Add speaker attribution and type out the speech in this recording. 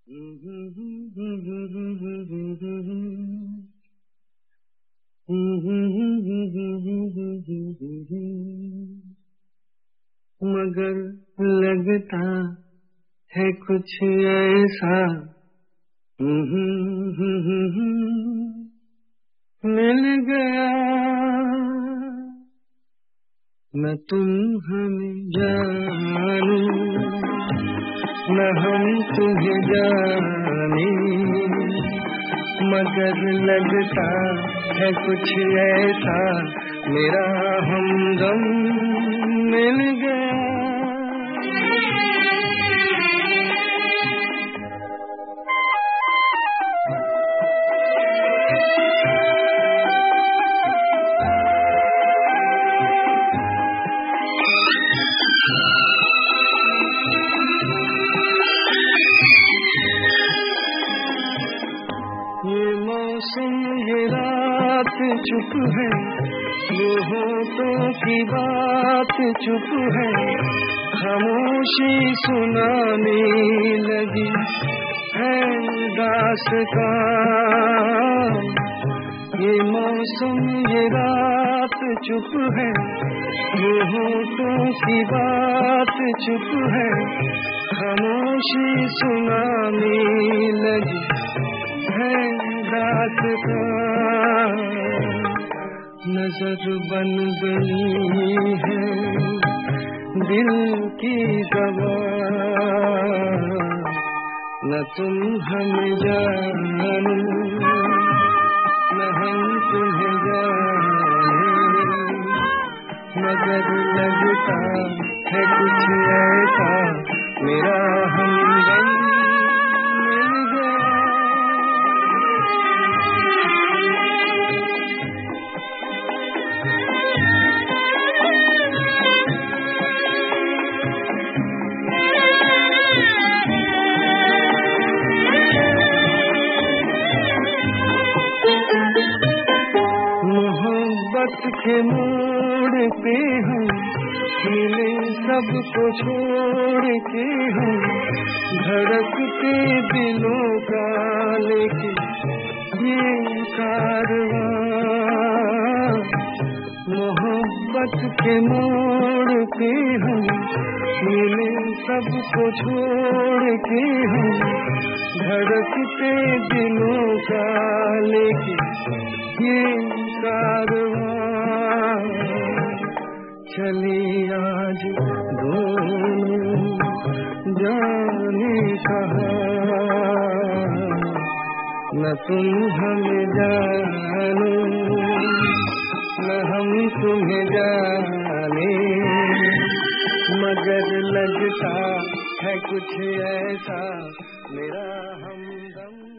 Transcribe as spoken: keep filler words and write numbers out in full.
Speaker 1: मगर लगता है कुछ ऐसा मिल गया, न तुम हमें जानो न हम तुम्हें जाने, मगर लगता है कुछ ऐसा मेरा हमदम मिल गया। ये मौसम ये रात चुप है, ये होठों की बात चुप है, खामोशी सुनाने लगी है दास्तां। ये मौसम ये रात चुप है, ये होठों की बात चुप है, खामोशी सुनाने लगी है दास्तां। नजर बन गई है दिल की ज़बान, न तुम हमें जानो न हम तुम्हें जाने, मगर लगता है कुछ ऐसा मेरा हमदम मिल गया। मोहब्बत के मोड़ पे हम मिले सबको छोड़ के, हम धड़कते दिलों का लेके ये कारवां। मोहब्बत के मोड़ पे हम मिले सबको छोड़ के, हम धड़कते दिलों का लेके ये कारवां। चली आज दोनों जाने कहाँ, न तुम हमें जानो न हम तुम्हें जाने, मगर लगता है कुछ ऐसा मेरा हमदम।